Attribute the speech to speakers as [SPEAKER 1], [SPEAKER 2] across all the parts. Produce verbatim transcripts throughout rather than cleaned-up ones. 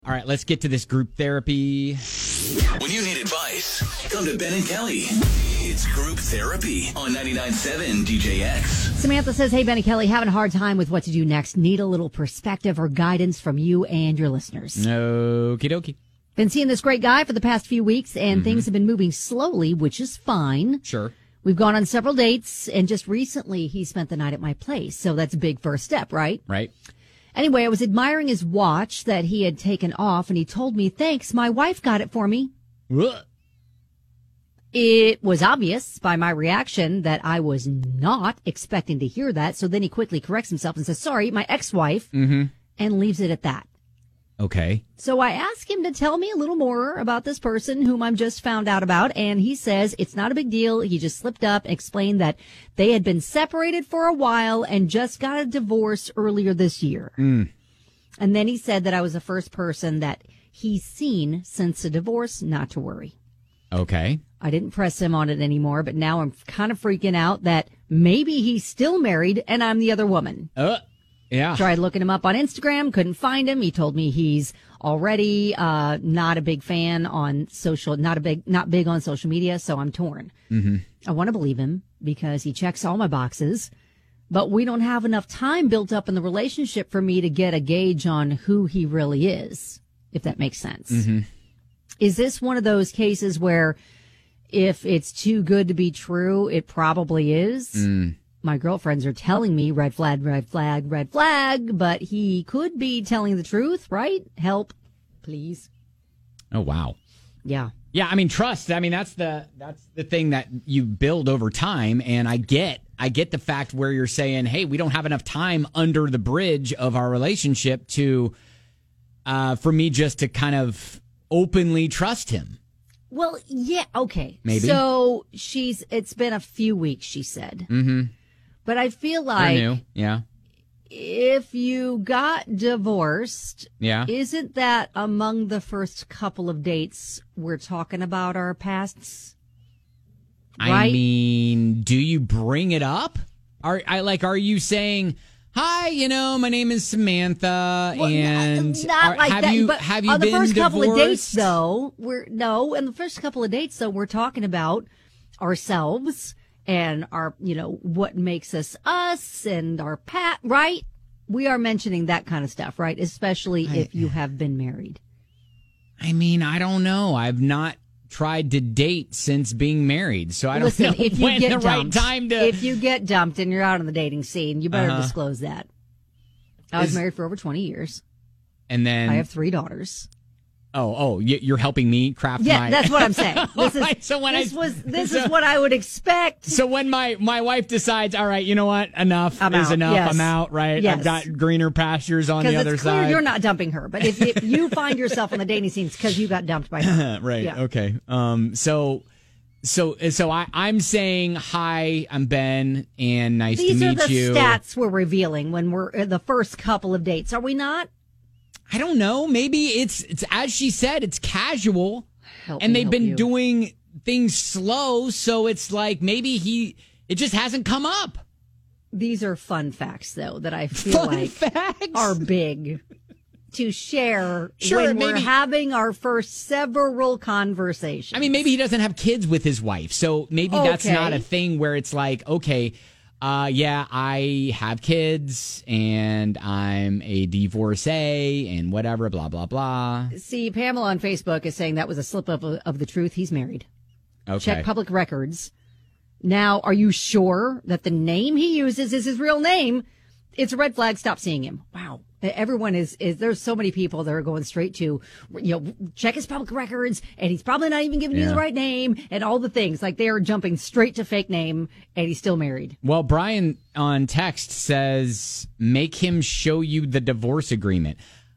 [SPEAKER 1] All right, let's get to this group therapy.
[SPEAKER 2] When you need advice, come to Ben and Kelly. It's group therapy on ninety-nine point seven D J X.
[SPEAKER 3] Samantha says, hey, Ben and Kelly, having a hard time with what to do next. Need a little perspective or guidance from you and your listeners.
[SPEAKER 1] Okie dokie.
[SPEAKER 3] Been seeing this great guy for the past few weeks, and mm-hmm. things have been moving slowly, which is fine.
[SPEAKER 1] Sure.
[SPEAKER 3] We've gone on several dates, and just recently he spent the night at my place. So that's a big first step, right?
[SPEAKER 1] Right.
[SPEAKER 3] Anyway, I was admiring his watch that he had taken off, and he told me, thanks, my wife got it for me.
[SPEAKER 1] Ugh.
[SPEAKER 3] It was obvious by my reaction that I was not expecting to hear that. So then he quickly corrects himself and says, sorry, my ex-wife,
[SPEAKER 1] mm-hmm.
[SPEAKER 3] and leaves it at that.
[SPEAKER 1] Okay.
[SPEAKER 3] So I asked him to tell me a little more about this person whom I'm just found out about. And he says it's not a big deal. He just slipped up and explained that they had been separated for a while and just got a divorce earlier this year.
[SPEAKER 1] Mm.
[SPEAKER 3] And then he said that I was the first person that he's seen since the divorce, not to worry.
[SPEAKER 1] Okay.
[SPEAKER 3] I didn't press him on it anymore, but now I'm kind of freaking out that maybe he's still married and I'm the other woman.
[SPEAKER 1] Uh, yeah.
[SPEAKER 3] Tried looking him up on Instagram, couldn't find him. He told me he's already uh, not a big fan on social, not a big, not big on social media, so I'm torn.
[SPEAKER 1] Mm-hmm.
[SPEAKER 3] I want to believe him because he checks all my boxes, but we don't have enough time built up in the relationship for me to get a gauge on who he really is, if that makes sense.
[SPEAKER 1] Mm-hmm.
[SPEAKER 3] Is this one of those cases where if it's too good to be true, it probably is?
[SPEAKER 1] Mm.
[SPEAKER 3] My girlfriends are telling me red flag, red flag, red flag, but he could be telling the truth, right? Help, please.
[SPEAKER 1] Oh, wow.
[SPEAKER 3] Yeah.
[SPEAKER 1] Yeah, I mean, trust. I mean, that's the that's the thing that you build over time. And I get I get the fact where you're saying, hey, we don't have enough time under the bridge of our relationship to uh, for me just to kind of openly trust him.
[SPEAKER 3] Well, yeah, okay.
[SPEAKER 1] Maybe.
[SPEAKER 3] So she's, it's been a few weeks, she said.
[SPEAKER 1] Mm-hmm.
[SPEAKER 3] But I feel like
[SPEAKER 1] new. Yeah.
[SPEAKER 3] if you got divorced,
[SPEAKER 1] yeah.
[SPEAKER 3] isn't that among the first couple of dates we're talking about our pasts? Right?
[SPEAKER 1] I mean, do you bring it up? Are I like? Are you saying, "Hi, you know, my name is Samantha,"
[SPEAKER 3] well,
[SPEAKER 1] and
[SPEAKER 3] not, not
[SPEAKER 1] are,
[SPEAKER 3] like
[SPEAKER 1] have
[SPEAKER 3] that,
[SPEAKER 1] you
[SPEAKER 3] but
[SPEAKER 1] have you
[SPEAKER 3] on the
[SPEAKER 1] been
[SPEAKER 3] first
[SPEAKER 1] divorced?
[SPEAKER 3] couple of dates, though, we're no. In the first couple of dates, though, we're talking about ourselves and our, you know, what makes us us and our pat. Right? We are mentioning that kind of stuff, right? Especially
[SPEAKER 1] I,
[SPEAKER 3] if you have been married.
[SPEAKER 1] I mean, I don't know. I've not tried to date since being married, so I don't
[SPEAKER 3] Listen,
[SPEAKER 1] know
[SPEAKER 3] if you
[SPEAKER 1] when
[SPEAKER 3] get
[SPEAKER 1] the
[SPEAKER 3] dumped,
[SPEAKER 1] right time to.
[SPEAKER 3] If you get dumped and you're out on the dating scene, you better
[SPEAKER 1] uh-huh.
[SPEAKER 3] disclose that. I was
[SPEAKER 1] Is,
[SPEAKER 3] married for over twenty years.
[SPEAKER 1] And then
[SPEAKER 3] I have three daughters.
[SPEAKER 1] Oh, oh, you're helping me craft
[SPEAKER 3] yeah,
[SPEAKER 1] my...
[SPEAKER 3] that's what I'm saying. This is
[SPEAKER 1] right, so when
[SPEAKER 3] this
[SPEAKER 1] I,
[SPEAKER 3] was this
[SPEAKER 1] so,
[SPEAKER 3] is what I would expect.
[SPEAKER 1] So when my, my wife decides, all right, you know what, enough
[SPEAKER 3] I'm
[SPEAKER 1] is
[SPEAKER 3] out.
[SPEAKER 1] enough,
[SPEAKER 3] Yes.
[SPEAKER 1] I'm out, right?
[SPEAKER 3] Yes.
[SPEAKER 1] I've got greener pastures on the other
[SPEAKER 3] it's clear
[SPEAKER 1] side.
[SPEAKER 3] You're not dumping her, but if, if you find yourself on the dating scene, it's because you got dumped by her.
[SPEAKER 1] right.
[SPEAKER 3] Yeah.
[SPEAKER 1] Okay. Um. So, so, so I, I'm saying hi. I'm Ben, and nice
[SPEAKER 3] These
[SPEAKER 1] to meet
[SPEAKER 3] are the
[SPEAKER 1] you.
[SPEAKER 3] stats we're revealing when we're in the first couple of dates. Are we not?
[SPEAKER 1] I don't know. Maybe it's it's as she said. It's casual,
[SPEAKER 3] Help
[SPEAKER 1] and
[SPEAKER 3] me
[SPEAKER 1] they've
[SPEAKER 3] help
[SPEAKER 1] been
[SPEAKER 3] you.
[SPEAKER 1] doing things slow. So it's like maybe he. It just hasn't come up.
[SPEAKER 3] These are fun facts, though, that I feel
[SPEAKER 1] Fun
[SPEAKER 3] like
[SPEAKER 1] facts?
[SPEAKER 3] are big to share
[SPEAKER 1] Sure,
[SPEAKER 3] when we're
[SPEAKER 1] maybe-
[SPEAKER 3] having our first several conversations.
[SPEAKER 1] I mean, maybe he doesn't have kids with his wife, so maybe that's
[SPEAKER 3] Okay.
[SPEAKER 1] not a thing where it's like, okay, uh, yeah, I have kids and I'm a divorcee and whatever, blah, blah, blah.
[SPEAKER 3] See, Pamela on Facebook is saying that was a slip up of, of the truth. He's married.
[SPEAKER 1] Okay.
[SPEAKER 3] Check public records. Now, are you sure that the name he uses is his real name? It's a red flag. Stop seeing him. Wow. Everyone is, is there's so many people that are going straight to, you know, check his public records, and he's probably not even giving you
[SPEAKER 1] Yeah.
[SPEAKER 3] the right name and all the things. Like, they are jumping straight to fake name, and he's still married.
[SPEAKER 1] Well, Brian on text says, make him show you the divorce agreement.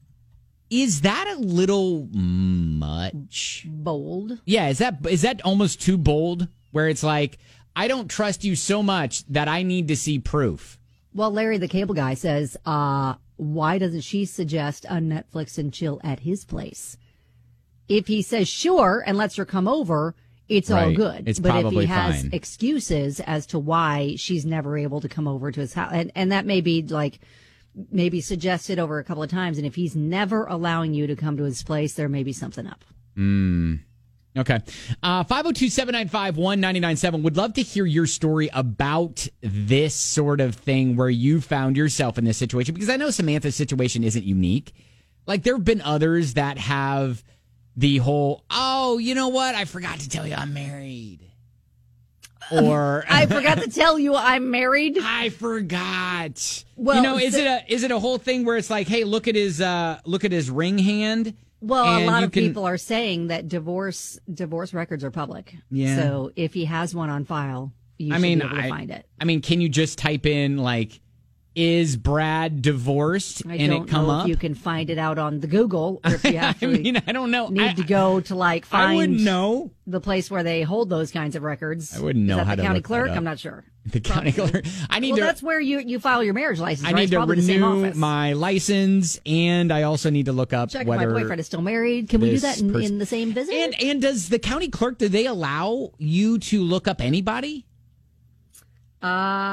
[SPEAKER 1] Is that a little much?
[SPEAKER 3] Bold.
[SPEAKER 1] Yeah, is that is that almost too bold? Where it's like, I don't trust you so much that I need to see proof.
[SPEAKER 3] Well, Larry, the cable guy, says, uh, why doesn't she suggest a Netflix and chill at his place? If he says sure and lets her come over, it's all
[SPEAKER 1] Right.
[SPEAKER 3] good.
[SPEAKER 1] It's
[SPEAKER 3] but if
[SPEAKER 1] probably
[SPEAKER 3] he has
[SPEAKER 1] fine.
[SPEAKER 3] excuses as to why she's never able to come over to his house, and, and that may be like maybe suggested over a couple of times. And if he's never allowing you to come to his place, there may be something up.
[SPEAKER 1] Mm. Okay. Uh, five oh two, seven nine five, one nine nine seven. Would love to hear your story about this sort of thing where you found yourself in this situation, because I know Samantha's situation isn't unique. Like, there have been others that have the whole, oh, you know what? I forgot to tell you I'm married. Or
[SPEAKER 3] I forgot to tell you I'm married.
[SPEAKER 1] I forgot.
[SPEAKER 3] Well,
[SPEAKER 1] you know, is
[SPEAKER 3] the,
[SPEAKER 1] it a is it a whole thing where it's like, hey, look at his uh, look at his ring hand?
[SPEAKER 3] Well, a lot of
[SPEAKER 1] can,
[SPEAKER 3] people are saying that divorce divorce records are public.
[SPEAKER 1] Yeah.
[SPEAKER 3] So if he has one on file, you
[SPEAKER 1] I
[SPEAKER 3] should
[SPEAKER 1] mean,
[SPEAKER 3] be able to
[SPEAKER 1] I,
[SPEAKER 3] find it.
[SPEAKER 1] I mean, can you just type in like, is Brad divorced,
[SPEAKER 3] I
[SPEAKER 1] and
[SPEAKER 3] don't
[SPEAKER 1] it come
[SPEAKER 3] know
[SPEAKER 1] up?
[SPEAKER 3] if you can find it out on the Google, or if you
[SPEAKER 1] I
[SPEAKER 3] actually
[SPEAKER 1] mean, I don't know.
[SPEAKER 3] need
[SPEAKER 1] I,
[SPEAKER 3] to go to like
[SPEAKER 1] I
[SPEAKER 3] find
[SPEAKER 1] wouldn't know.
[SPEAKER 3] the place where they hold those kinds of records.
[SPEAKER 1] I wouldn't know
[SPEAKER 3] Is that
[SPEAKER 1] how
[SPEAKER 3] the
[SPEAKER 1] to
[SPEAKER 3] county
[SPEAKER 1] look that
[SPEAKER 3] clerk?
[SPEAKER 1] up.
[SPEAKER 3] I'm not sure.
[SPEAKER 1] The county clerk. I need
[SPEAKER 3] well,
[SPEAKER 1] to.
[SPEAKER 3] that's where you, you file your marriage license.
[SPEAKER 1] I
[SPEAKER 3] right?
[SPEAKER 1] need
[SPEAKER 3] It's
[SPEAKER 1] to
[SPEAKER 3] probably the same
[SPEAKER 1] renew
[SPEAKER 3] office.
[SPEAKER 1] my license, and I also need to look up
[SPEAKER 3] Check if
[SPEAKER 1] whether
[SPEAKER 3] my boyfriend is still married. Can we do
[SPEAKER 1] this
[SPEAKER 3] that in,
[SPEAKER 1] pers-
[SPEAKER 3] in the same visit?
[SPEAKER 1] And and does the county clerk, do they allow you to look up anybody?
[SPEAKER 3] uh,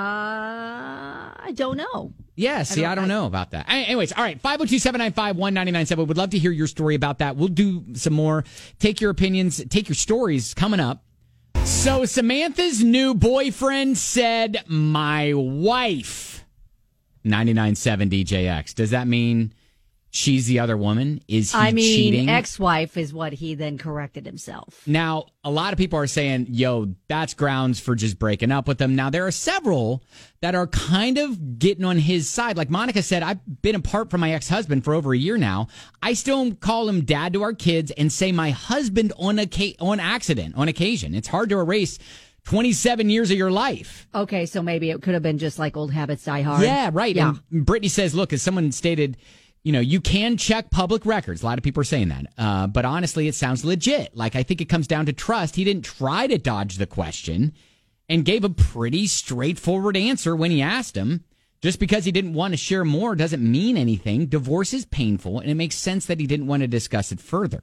[SPEAKER 3] I don't know.
[SPEAKER 1] Yeah, see, I
[SPEAKER 3] don't-
[SPEAKER 1] don't,
[SPEAKER 3] I-
[SPEAKER 1] know about that. Any- Anyways, all right, five oh two, seven nine five, one nine nine seven. Would love to hear your story about that. We'll do some more. Take your opinions, take your stories coming up. So Samantha's new boyfriend said, my wife, ninety-nine point seven D J X. Does that mean she's the other woman? Is he
[SPEAKER 3] I mean,
[SPEAKER 1] cheating?
[SPEAKER 3] ex-wife is what he then corrected himself.
[SPEAKER 1] Now, a lot of people are saying, yo, that's grounds for just breaking up with them. Now, there are several that are kind of getting on his side. Like Monica said, I've been apart from my ex-husband for over a year now. I still call him dad to our kids and say my husband on, a, on accident, on occasion. It's hard to erase twenty-seven years of your life.
[SPEAKER 3] Okay, so maybe it could have been just like old habits die hard.
[SPEAKER 1] Yeah, right.
[SPEAKER 3] Yeah.
[SPEAKER 1] And Brittany says, look, as someone stated, you know, you can check public records. A lot of people are saying that. Uh, but honestly, it sounds legit. Like, I think it comes down to trust. He didn't try to dodge the question and gave a pretty straightforward answer when he asked him. Just because he didn't want to share more doesn't mean anything. Divorce is painful, and it makes sense that he didn't want to discuss it further.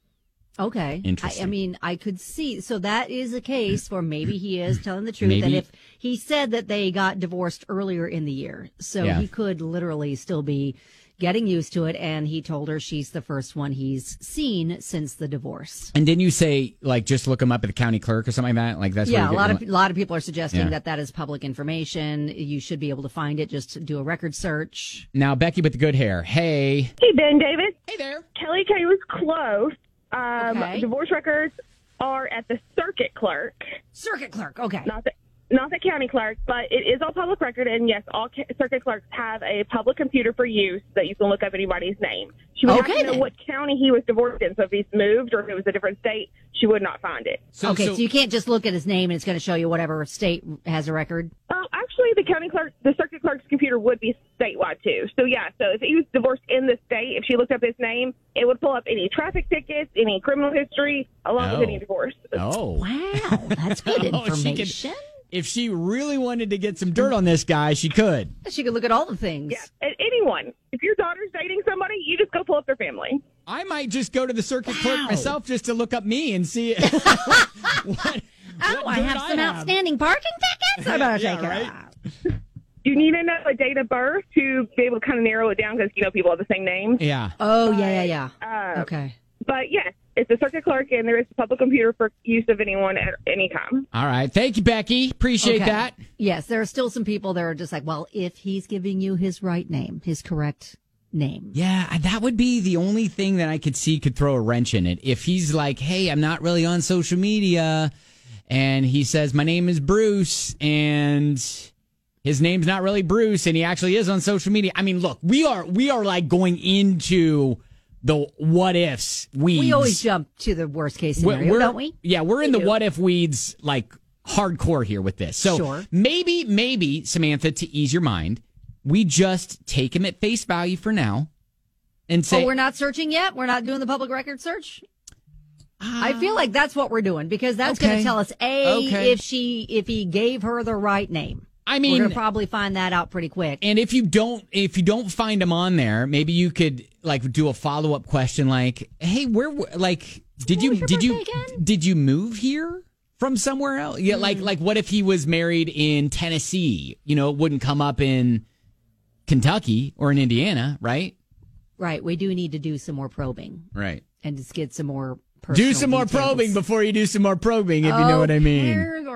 [SPEAKER 3] Okay.
[SPEAKER 1] Interesting.
[SPEAKER 3] I, I mean, I could see. So that is a case where maybe he is telling the truth.
[SPEAKER 1] Maybe.
[SPEAKER 3] And if he said that they got divorced earlier in the year, so
[SPEAKER 1] Yeah.
[SPEAKER 3] he could literally still be getting used to it. And he told her she's the first one he's seen since the divorce.
[SPEAKER 1] And didn't you say, like, just look him up at the county clerk or something like that? Like, that's
[SPEAKER 3] Yeah,
[SPEAKER 1] where
[SPEAKER 3] a lot
[SPEAKER 1] you're
[SPEAKER 3] of a lot of people are suggesting
[SPEAKER 1] Yeah.
[SPEAKER 3] that that is public information. You should be able to find it. Just do a record search.
[SPEAKER 1] Now, Becky with the good hair. Hey.
[SPEAKER 4] Hey, Ben David.
[SPEAKER 1] Hey there.
[SPEAKER 4] Kelly K was close. Um,
[SPEAKER 3] Okay.
[SPEAKER 4] Divorce records are at the circuit clerk,
[SPEAKER 3] Circuit clerk. Okay.
[SPEAKER 4] not the not the county clerk, but it is on public record. And yes, all ca- circuit clerks have a public computer for use that you can look up anybody's name. She would
[SPEAKER 3] Okay,
[SPEAKER 4] have to know
[SPEAKER 3] then.
[SPEAKER 4] what county he was divorced in. So if he's moved or if it was a different state, she would not find it.
[SPEAKER 1] So,
[SPEAKER 3] okay,
[SPEAKER 1] so-
[SPEAKER 3] so, you can't just look at his name and it's going to show you whatever state has a record.
[SPEAKER 4] Oh, actually, the county clerk, the circuit clerk's computer would be statewide too. So yeah, so if he was divorced in the state, if she looked up his name, it would pull up any traffic tickets, any criminal history, along
[SPEAKER 1] Oh.
[SPEAKER 4] with any divorce.
[SPEAKER 1] Oh.
[SPEAKER 3] Wow, that's good
[SPEAKER 1] Oh, she could-
[SPEAKER 3] information.
[SPEAKER 1] If she really wanted to get some dirt on this guy, she could.
[SPEAKER 3] She could look at all the things.
[SPEAKER 4] Yeah, and anyone. If your daughter's dating somebody, you just go pull up their family.
[SPEAKER 1] I might just go to the circuit
[SPEAKER 3] Wow.
[SPEAKER 1] clerk myself just to look up me and see what,
[SPEAKER 3] Oh,
[SPEAKER 1] what
[SPEAKER 3] I
[SPEAKER 1] dirt
[SPEAKER 3] have some
[SPEAKER 1] have.
[SPEAKER 3] outstanding parking tickets. I better
[SPEAKER 1] Yeah,
[SPEAKER 3] take it
[SPEAKER 1] right?
[SPEAKER 3] out.
[SPEAKER 4] You need to know a date of birth to be able to kind of narrow it down because, you know, people have the same names.
[SPEAKER 1] Yeah.
[SPEAKER 3] Oh, yeah, yeah, yeah.
[SPEAKER 4] Uh,
[SPEAKER 3] Okay.
[SPEAKER 4] But, yes, it's a circuit clerk, and there is a public computer for use of anyone at any time.
[SPEAKER 1] All right. Thank you, Becky. Appreciate
[SPEAKER 3] Okay.
[SPEAKER 1] that.
[SPEAKER 3] Yes, there are still some people that are just like, well, if he's giving you his right name, his correct name.
[SPEAKER 1] Yeah, that would be the only thing that I could see could throw a wrench in it. If he's like, hey, I'm not really on social media, and he says, my name is Bruce, and his name's not really Bruce, and he actually is on social media. I mean, look, we are we are like going into the what ifs weeds.
[SPEAKER 3] We always jump to the worst case scenario, don't we?
[SPEAKER 1] Yeah, we're in the
[SPEAKER 3] do.
[SPEAKER 1] what if weeds like hardcore here with this. So
[SPEAKER 3] Sure.
[SPEAKER 1] maybe, maybe, Samantha, to ease your mind, we just take him at face value for now and say,
[SPEAKER 3] Oh, we're not searching yet? We're not doing the public record search? I feel like that's what we're doing because that's going
[SPEAKER 1] Okay.
[SPEAKER 3] to tell us, A,
[SPEAKER 1] Okay.
[SPEAKER 3] if she, if he gave her the right name.
[SPEAKER 1] I
[SPEAKER 3] We're
[SPEAKER 1] mean,
[SPEAKER 3] going to probably find that out pretty quick.
[SPEAKER 1] and if you don't, if you don't find him on there, maybe you could like do a follow up question like, hey, where, like, did
[SPEAKER 3] What
[SPEAKER 1] you,
[SPEAKER 3] was your
[SPEAKER 1] did you,
[SPEAKER 3] birthday again?
[SPEAKER 1] did you move here from somewhere else? Yeah. Like, like what if he was married in Tennessee? You know, it wouldn't come up in Kentucky or in Indiana, right?
[SPEAKER 3] Right. We do need to do some more probing.
[SPEAKER 1] Right.
[SPEAKER 3] And just get some more personal
[SPEAKER 1] Do some more
[SPEAKER 3] details.
[SPEAKER 1] probing before you do some more probing, if you know what I mean.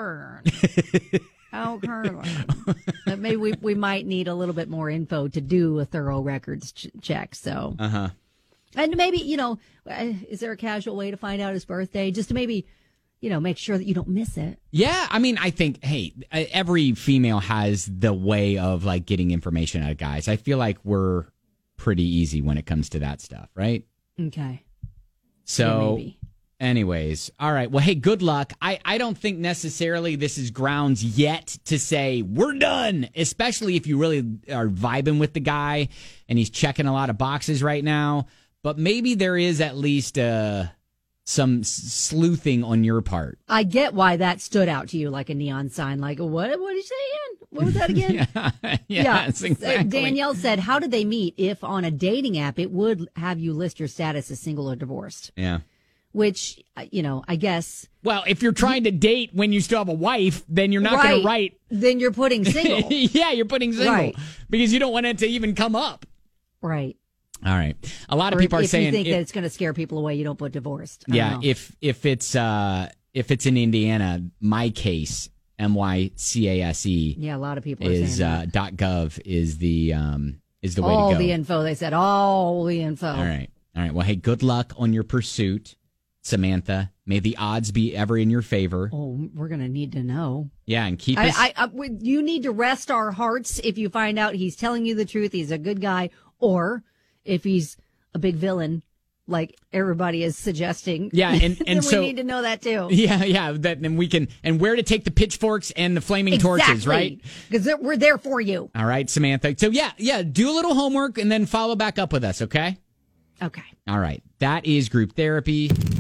[SPEAKER 3] Oh, but maybe we, we might need a little bit more info to do a thorough records ch- check. So,
[SPEAKER 1] uh-huh.
[SPEAKER 3] And maybe, you know, is there a casual way to find out his birthday? Just to maybe, you know, make sure that you don't miss it.
[SPEAKER 1] Yeah, I mean, I think, hey, every female has the way of, like, getting information out of guys. I feel like we're pretty easy when it comes to that stuff, right?
[SPEAKER 3] Okay.
[SPEAKER 1] So,
[SPEAKER 3] yeah, maybe.
[SPEAKER 1] Anyways, all right. Well, hey, good luck. I, I don't think necessarily this is grounds yet to say we're done, especially if you really are vibing with the guy and he's checking a lot of boxes right now. But maybe there is at least uh, some sleuthing on your part.
[SPEAKER 3] I get why that stood out to you like a neon sign. Like, what, what are you saying? What was that again?
[SPEAKER 1] yeah, yeah,
[SPEAKER 3] yeah.
[SPEAKER 1] Exactly.
[SPEAKER 3] Danielle said, how did they meet if on a dating app it would have you list your status as single or divorced?
[SPEAKER 1] Yeah.
[SPEAKER 3] Which, you know, I guess.
[SPEAKER 1] Well, if you're trying to date when you still have a wife, then you're not
[SPEAKER 3] right.
[SPEAKER 1] going to write.
[SPEAKER 3] Then you're putting single.
[SPEAKER 1] yeah, you're putting single.
[SPEAKER 3] Right.
[SPEAKER 1] Because you don't want it to even come up.
[SPEAKER 3] Right.
[SPEAKER 1] All right. A lot of
[SPEAKER 3] or
[SPEAKER 1] people
[SPEAKER 3] if,
[SPEAKER 1] are saying
[SPEAKER 3] if you think
[SPEAKER 1] if,
[SPEAKER 3] that it's going to scare people away, you don't put divorced. I
[SPEAKER 1] yeah,
[SPEAKER 3] don't know.
[SPEAKER 1] if if it's uh if it's in Indiana, my case, M Y C A S E.
[SPEAKER 3] Yeah, a lot of people are
[SPEAKER 1] is
[SPEAKER 3] saying
[SPEAKER 1] uh,
[SPEAKER 3] that.
[SPEAKER 1] dot gov is the um is the way
[SPEAKER 3] all
[SPEAKER 1] to go.
[SPEAKER 3] the info. They said all the info.
[SPEAKER 1] All right. All right. Well, hey, good luck on your pursuit, Samantha. May the odds be ever in your favor.
[SPEAKER 3] Oh, we're going to need to know.
[SPEAKER 1] Yeah, and keep
[SPEAKER 3] I,
[SPEAKER 1] us.
[SPEAKER 3] I, I, we- you need to rest our hearts if you find out he's telling you the truth, he's a good guy, or if he's a big villain, like everybody is suggesting.
[SPEAKER 1] Yeah, and, and
[SPEAKER 3] then
[SPEAKER 1] so
[SPEAKER 3] we need to know that too.
[SPEAKER 1] Yeah, yeah. That then we can and where to take the pitchforks and the flaming torches, right?
[SPEAKER 3] Because we're there for you.
[SPEAKER 1] All right, Samantha. So yeah, yeah. Do a little homework and then follow back up with us, okay?
[SPEAKER 3] Okay.
[SPEAKER 1] All right. That is group therapy.